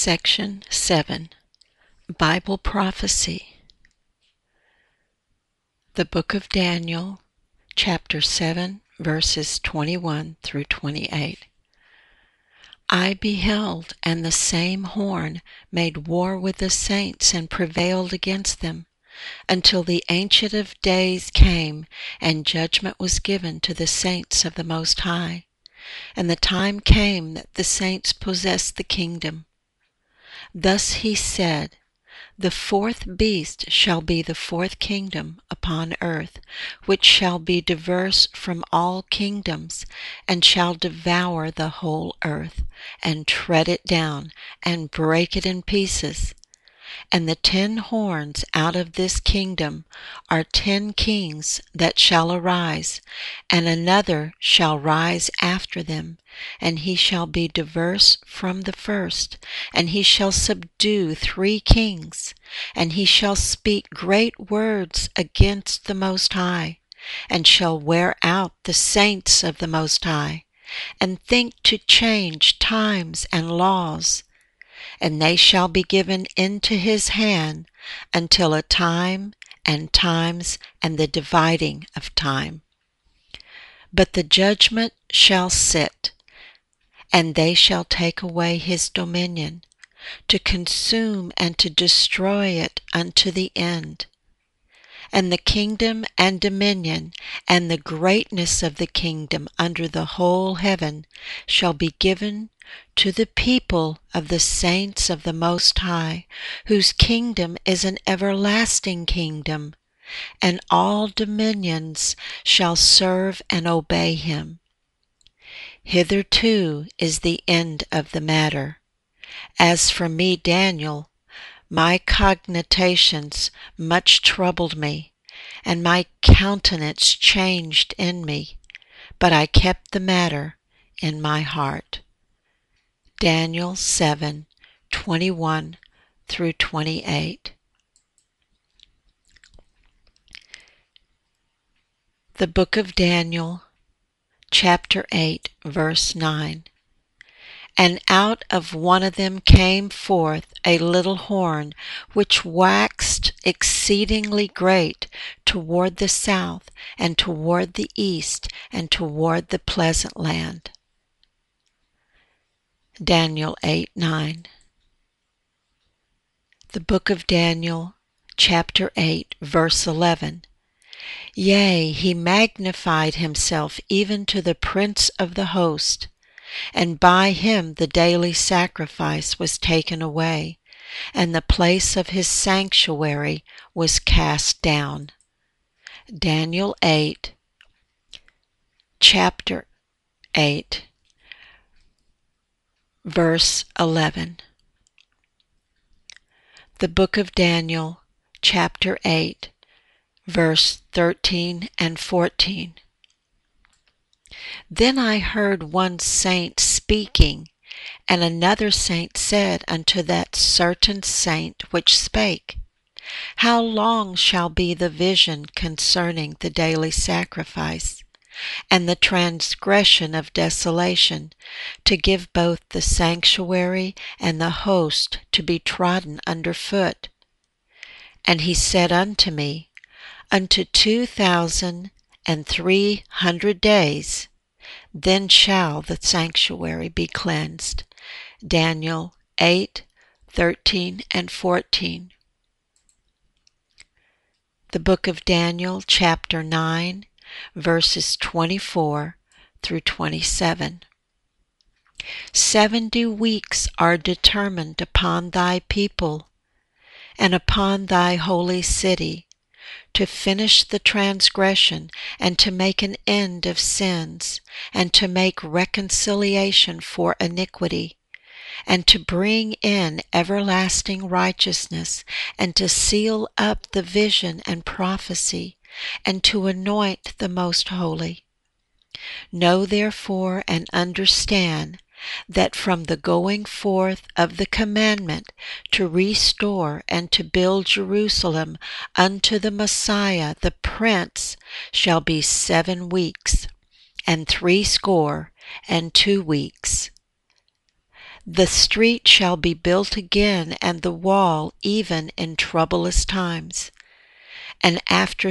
Section 7. Bible Prophecy. The Book of Daniel, chapter 7, verses 21 through 28. I beheld, and the same horn made war with the saints and prevailed against them, until the Ancient of Days came, and judgment was given to the saints of the Most High. And the time came that the saints possessed the kingdom. Thus he said, The fourth beast shall be the fourth kingdom upon earth, which shall be diverse from all kingdoms, and shall devour the whole earth, and tread it down, and break it in pieces. And the 10 horns out of this kingdom are 10 kings that shall arise, and another shall rise after them, and he shall be diverse from the first, and he shall subdue 3 kings, and he shall speak great words against the Most High, and shall wear out the saints of the Most High, and think to change times and laws. And they shall be given into his hand until a time and times and the dividing of time. But the judgment shall sit, and they shall take away his dominion, to consume and to destroy it unto the end. And the kingdom and dominion and the greatness of the kingdom under the whole heaven shall be given to the people of the saints of the Most High, whose kingdom is an everlasting kingdom, and all dominions shall serve and obey him. Hitherto is the end of the matter. As for me, Daniel, my cogitations much troubled me, and my countenance changed in me, but I kept the matter in my heart. Daniel 7:21 through 28. The Book of Daniel, chapter 8, verse 9. And out of one of them came forth a little horn, which waxed exceedingly great toward the south, and toward the east, and toward the pleasant land. Daniel 8:9. The Book of Daniel, chapter 8, verse 11. Yea, he magnified himself even to the Prince of the host, and by him the daily sacrifice was taken away, and the place of his sanctuary was cast down. Daniel 8, chapter 8, verse 11. The Book of Daniel, chapter 8, verse 13 and 14. Then I heard one saint speaking, and another saint said unto that certain saint which spake, How long shall be the vision concerning the daily sacrifice, and the transgression of desolation, to give both the sanctuary and the host to be trodden under foot? And he said unto me, Unto 2,300 days, then shall the sanctuary be cleansed. Daniel 8:13 and 14. The Book of Daniel, chapter 9, verses 24 through 27. 70 weeks are determined upon thy people, and upon thy holy city, to finish the transgression, and to make an end of sins, and to make reconciliation for iniquity, and to bring in everlasting righteousness, and to seal up the vision and prophecy, and to anoint the most holy. Know therefore and understand that from the going forth of the commandment to restore and to build Jerusalem unto the Messiah the Prince shall be 7 weeks, and 62 weeks. The street shall be built again, and the wall even in troublous times. And after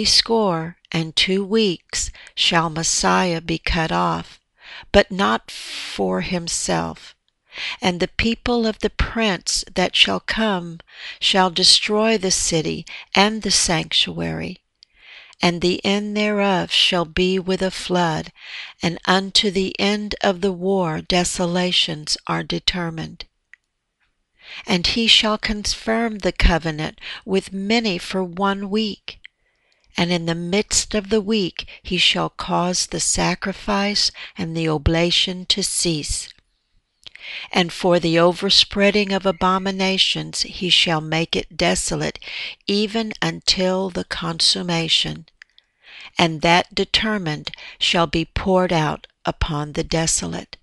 62 shall Messiah be cut off, but not for himself. And the people of the prince that shall come shall destroy the city and the sanctuary. And the end thereof shall be with a flood, and unto the end of the war desolations are determined. And he shall confirm the covenant with many for 1 week. And in the midst of the week he shall cause the sacrifice and the oblation to cease. And for the overspreading of abominations he shall make it desolate, even until the consummation. And that determined shall be poured out upon the desolate.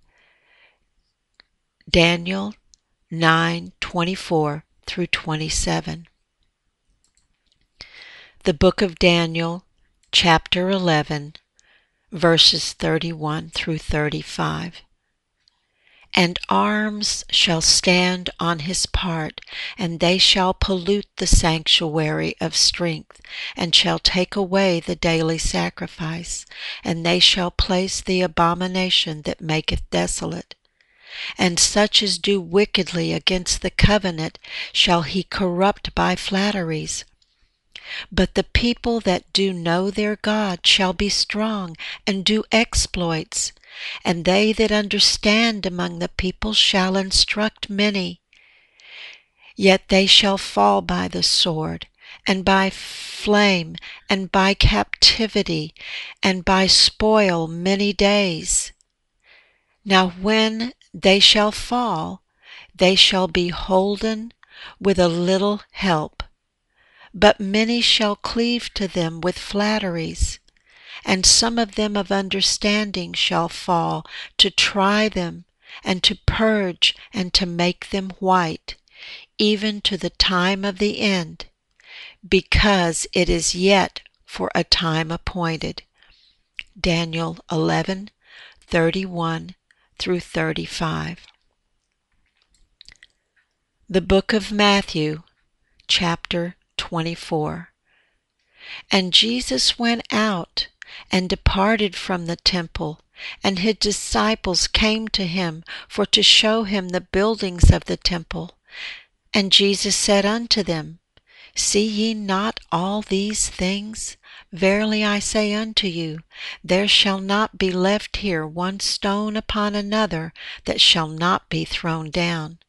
Daniel 9:24 through 27. The book of Daniel, chapter 11, verses 31 through 35. And arms shall stand on his part, and they shall pollute the sanctuary of strength, and shall take away the daily sacrifice, and they shall place the abomination that maketh desolate. And such as do wickedly against the covenant shall he corrupt by flatteries. But the people that do know their God shall be strong and do exploits, and they that understand among the people shall instruct many. Yet they shall fall by the sword, and by flame, and by captivity, and by spoil many days. Now when they shall fall, they shall be holden with a little help. But many shall cleave to them with flatteries, and some of them of understanding shall fall, to try them, and to purge, and to make them white, even to the time of the end, because it is yet for a time appointed. Daniel 11:31 through 35. The book of Matthew, chapter 24. And Jesus went out and departed from the temple, and his disciples came to him for to show him the buildings of the temple. And Jesus said unto them, See ye not all these things? Verily I say unto you, there shall not be left here one stone upon another that shall not be thrown down.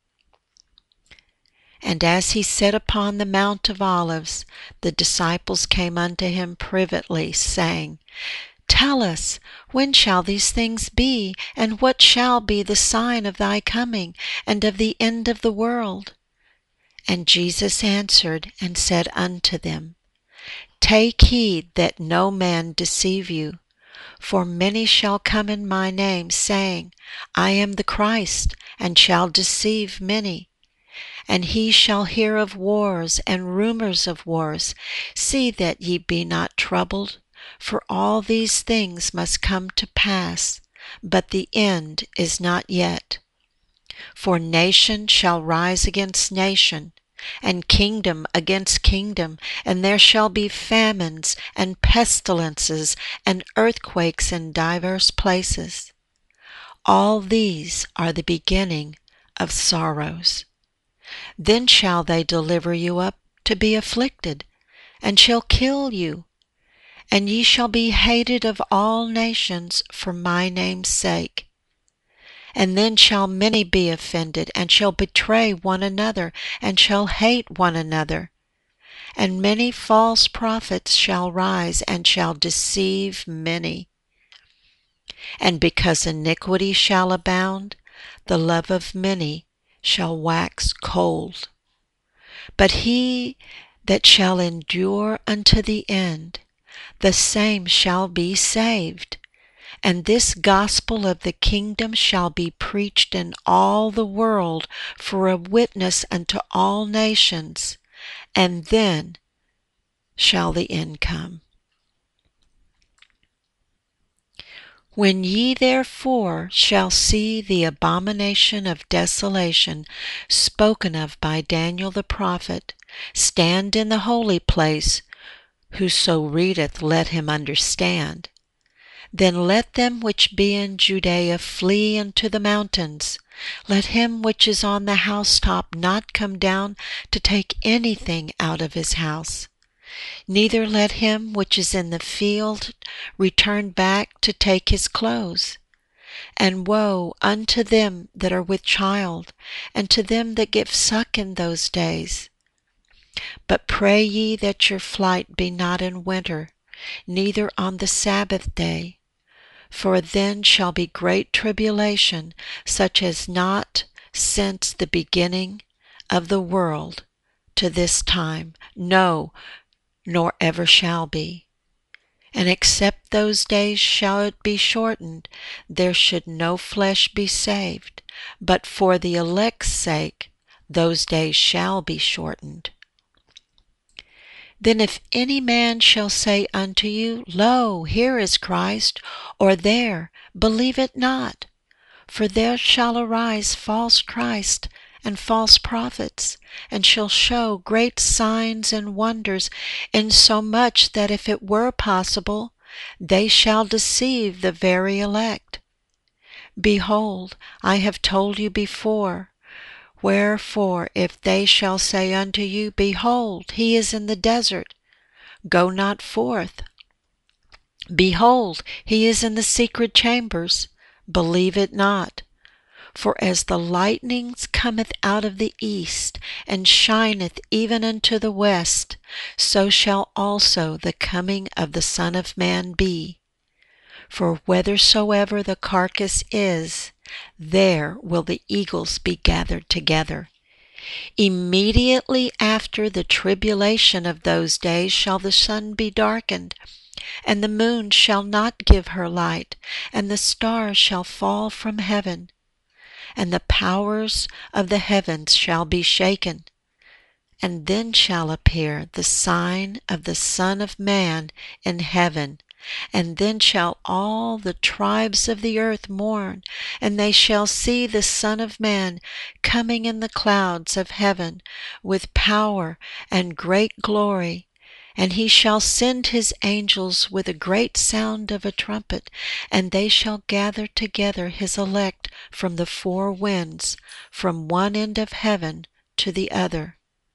And as he sat upon the Mount of Olives, the disciples came unto him privately, saying, Tell us, when shall these things be, and what shall be the sign of thy coming, and of the end of the world? And Jesus answered and said unto them, Take heed that no man deceive you. For many shall come in my name, saying, I am the Christ, and shall deceive many. And he shall hear of wars and rumors of wars. See that ye be not troubled, for all these things must come to pass, but the end is not yet. For nation shall rise against nation, and kingdom against kingdom, and there shall be famines and pestilences and earthquakes in divers places. All these are the beginning of sorrows. Then shall they deliver you up to be afflicted, and shall kill you, and ye shall be hated of all nations for my name's sake. And then shall many be offended, and shall betray one another, and shall hate one another. And many false prophets shall rise, and shall deceive many. And because iniquity shall abound, the love of many shall wax cold. But he that shall endure unto the end, the same shall be saved. And this gospel of the kingdom shall be preached in all the world for a witness unto all nations, and then shall the end come. When ye therefore shall see the abomination of desolation spoken of by Daniel the prophet stand in the holy place, whoso readeth let him understand. Then let them which be in Judea flee into the mountains. Let him which is on the housetop not come down to take anything out of his house. Neither let him which is in the field return back to take his clothes. And woe unto them that are with child, and to them that give suck in those days. But pray ye that your flight be not in winter, neither on the Sabbath day. For then shall be great tribulation, such as not since the beginning of the world to this time, no, nor ever shall be. And except those days shall it be shortened, there should no flesh be saved, but for the elect's sake those days shall be shortened. Then if any man shall say unto you, Lo, here is Christ, or there, believe it not. For there shall arise false Christ and false prophets, and shall show great signs and wonders, insomuch that if it were possible, they shall deceive the very elect. Behold, I have told you before. Wherefore, if they shall say unto you, Behold, he is in the desert, go not forth. Behold, he is in the secret chambers, believe it not. For as the lightning cometh out of the east, and shineth even unto the west, so shall also the coming of the Son of Man be. For whithersoever the carcass is, there will the eagles be gathered together. Immediately after the tribulation of those days shall the sun be darkened, and the moon shall not give her light, and the stars shall fall from heaven, and the powers of the heavens shall be shaken. And then shall appear the sign of the Son of Man in heaven. And then shall all the tribes of the earth mourn, and they shall see the Son of Man coming in the clouds of heaven with power and great glory. And he shall send his angels with a great sound of a trumpet, and they shall gather together his elect from the four winds, from one end of heaven to the other.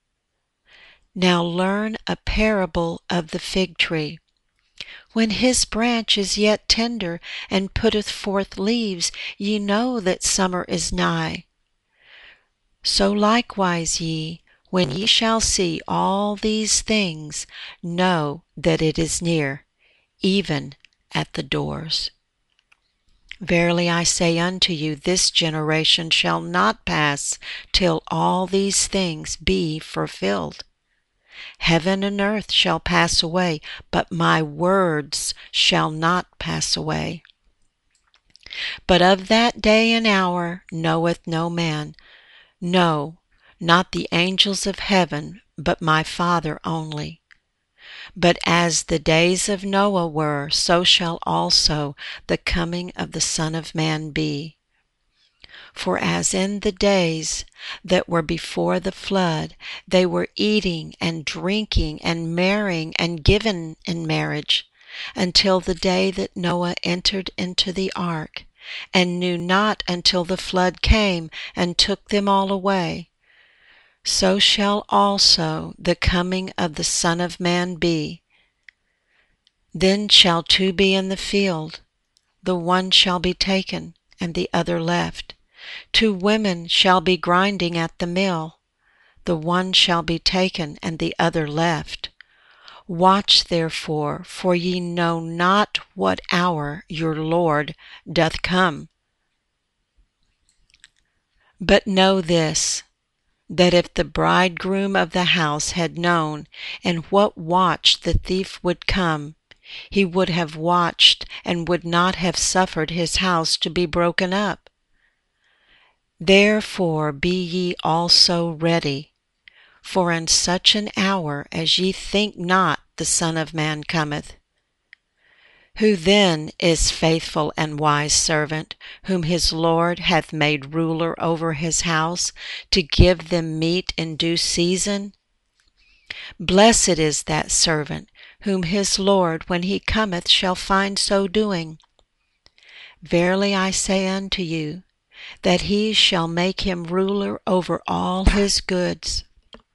Now learn a parable of the fig tree. When his branch is yet tender, and putteth forth leaves, ye know that summer is nigh. So likewise ye, when ye shall see all these things, know that it is near, even at the doors. Verily I say unto you, this generation shall not pass till all these things be fulfilled. Heaven and earth shall pass away, but my words shall not pass away. But of that day and hour knoweth no man, no, not the angels of heaven, but my Father only. But as the days of Noah were, so shall also the coming of the Son of Man be. For as in the days that were before the flood, they were eating and drinking and marrying and given in marriage, until the day that Noah entered into the ark, and knew not until the flood came and took them all away, so shall also the coming of the Son of Man be. Then shall two be in the field, the one shall be taken, and the other left. Two women shall be grinding at the mill, the one shall be taken, and the other left. Watch therefore, for ye know not what hour your Lord doth come. But know this, that if the bridegroom of the house had known in what watch the thief would come, he would have watched and would not have suffered his house to be broken up. Therefore be ye also ready, for in such an hour as ye think not the Son of Man cometh. Who then is faithful and wise servant, whom his Lord hath made ruler over his house, to give them meat in due season? Blessed is that servant, whom his Lord, when he cometh, shall find so doing. Verily I say unto you, that he shall make him ruler over all his goods.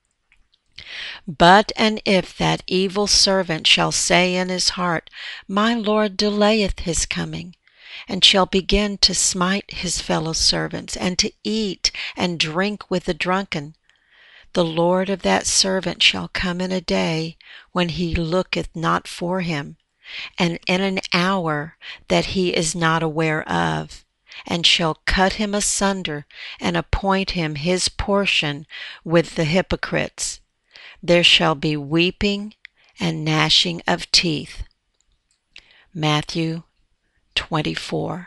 But and if that evil servant shall say in his heart, My Lord delayeth his coming, and shall begin to smite his fellow servants, and to eat and drink with the drunken, the Lord of that servant shall come in a day when he looketh not for him, and in an hour that he is not aware of, and shall cut him asunder, and appoint him his portion with the hypocrites. There shall be weeping and gnashing of teeth. Matthew 24.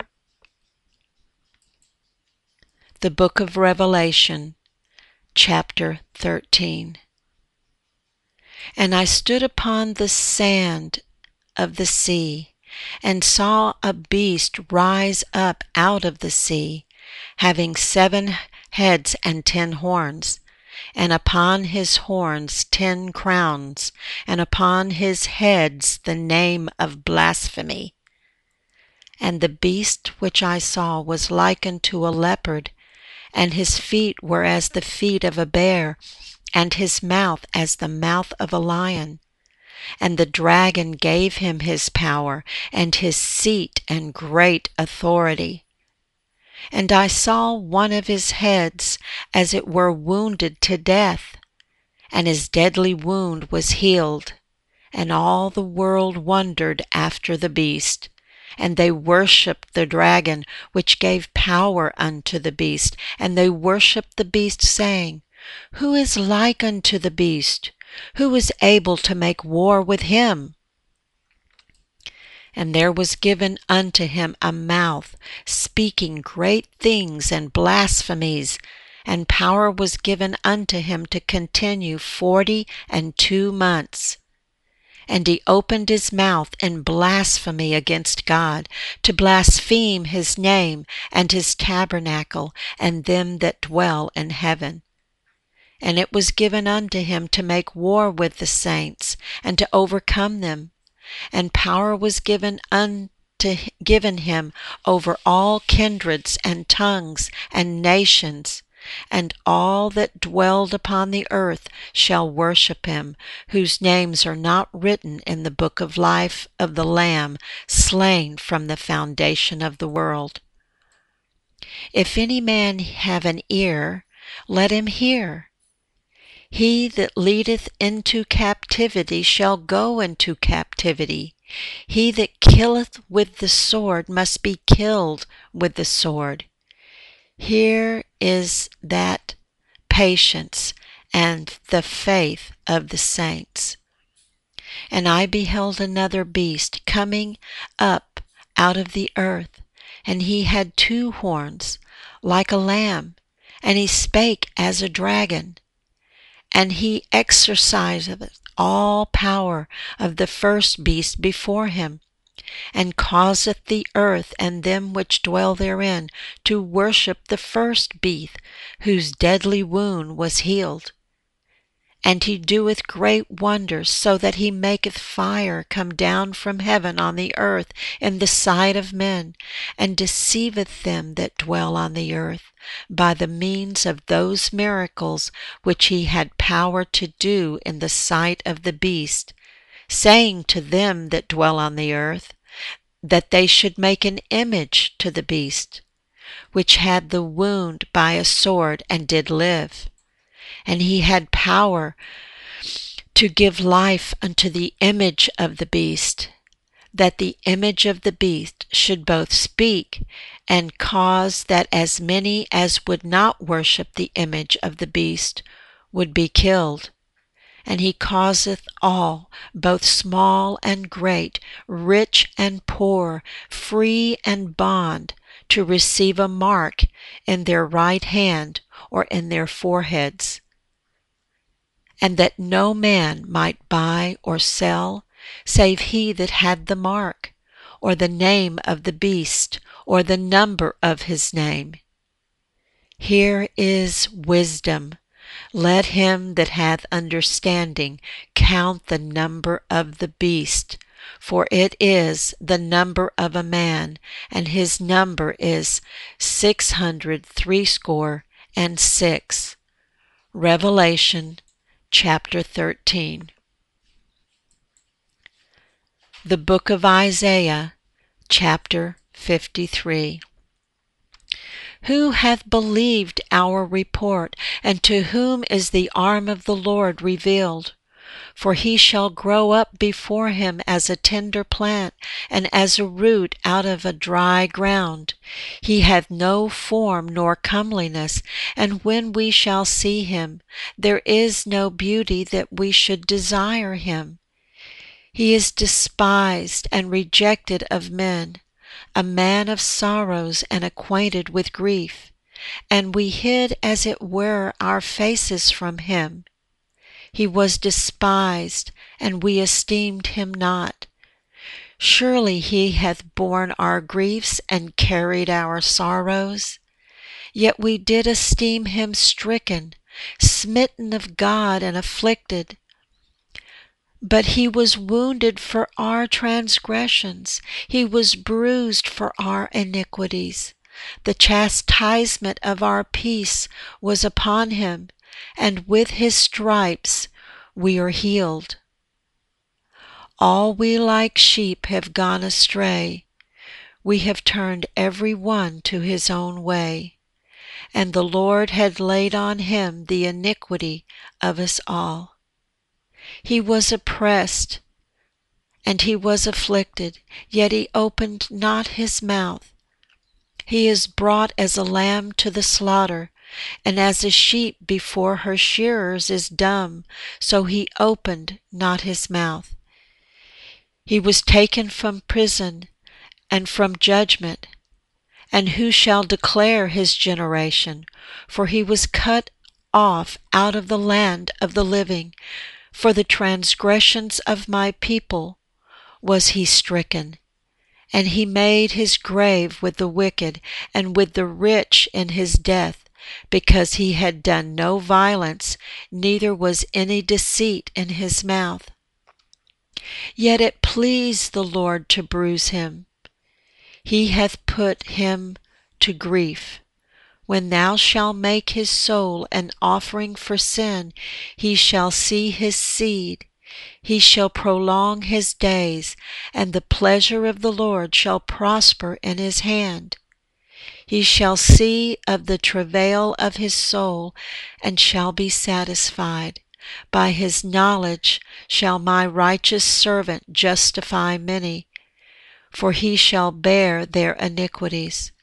The Book of Revelation, chapter 13. And I stood upon the sand of the sea, and saw a beast rise up out of the sea, having 7 heads and 10 horns, and upon his horns 10 crowns, and upon his heads the name of blasphemy. And the beast which I saw was like unto a leopard, and his feet were as the feet of a bear, and his mouth as the mouth of a lion. And the dragon gave him his power, and his seat, and great authority. And I saw one of his heads as it were wounded to death, and his deadly wound was healed. And all the world wondered after the beast. And they worshipped the dragon, which gave power unto the beast. And they worshipped the beast, saying, Who is like unto the beast? Who is able to make war with him? And there was given unto him a mouth, speaking great things and blasphemies, and power was given unto him to continue 42 months. And he opened his mouth in blasphemy against God, to blaspheme his name and his tabernacle, and them that dwell in heaven. And it was given unto him to make war with the saints, and to overcome them. And power was given him over all kindreds and tongues and nations, and all that dwelled upon the earth shall worship him, whose names are not written in the book of life of the Lamb slain from the foundation of the world. If any man have an ear, let him hear. He that leadeth into captivity shall go into captivity. He that killeth with the sword must be killed with the sword. Here is that patience and the faith of the saints. And I beheld another beast coming up out of the earth, and he had 2 horns, like a lamb, and he spake as a dragon. And he exerciseth all power of the first beast before him, and causeth the earth and them which dwell therein to worship the first beast, whose deadly wound was healed. And he doeth great wonders, so that he maketh fire come down from heaven on the earth in the sight of men, and deceiveth them that dwell on the earth, by the means of those miracles which he had power to do in the sight of the beast, saying to them that dwell on the earth, that they should make an image to the beast, which had the wound by a sword, and did live. And he had power to give life unto the image of the beast, that the image of the beast should both speak, and cause that as many as would not worship the image of the beast would be killed. And he causeth all, both small and great, rich and poor, free and bond, to receive a mark in their right hand or in their foreheads, and that no man might buy or sell, save he that had the mark, or the name of the beast, or the number of his name. Here is wisdom. Let him that hath understanding count the number of the beast, for it is the number of a man, and his number is 666. Revelation chapter 13. The book of Isaiah chapter 53. Who hath believed our report, and to whom is the arm of the Lord revealed? For he shall grow up before him as a tender plant, and as a root out of a dry ground. He hath no form nor comeliness, and when we shall see him, there is no beauty that we should desire him. He is despised and rejected of men, a man of sorrows and acquainted with grief, and we hid as it were our faces from him. He was despised, and we esteemed him not. Surely he hath borne our griefs and carried our sorrows. Yet we did esteem him stricken, smitten of God, and afflicted. But he was wounded for our transgressions, he was bruised for our iniquities. The chastisement of our peace was upon him, and with his stripes we are healed. All we like sheep have gone astray. We have turned every one to his own way, and the Lord had laid on him the iniquity of us all. He was oppressed, and he was afflicted, yet he opened not his mouth. He is brought as a lamb to the slaughter, and as a sheep before her shearers is dumb, so he opened not his mouth. He was taken from prison and from judgment, and who shall declare his generation? For he was cut off out of the land of the living. For the transgressions of my people was he stricken, and he made his grave with the wicked and with the rich in his death, because he had done no violence, neither was any deceit in his mouth. Yet it pleased the Lord to bruise him. He hath put him to grief. When thou shalt make his soul an offering for sin, he shall see his seed. He shall prolong his days, and the pleasure of the Lord shall prosper in his hand. He shall see of the travail of his soul, and shall be satisfied. By his knowledge shall my righteous servant justify many, for he shall bear their iniquities.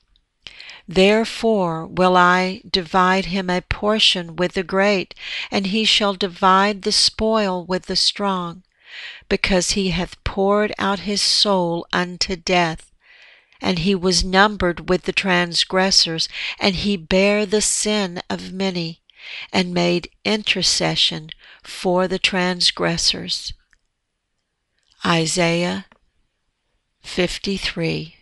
Therefore will I divide him a portion with the great, and he shall divide the spoil with the strong, because he hath poured out his soul unto death, and he was numbered with the transgressors, and he bare the sin of many, and made intercession for the transgressors. Isaiah 53.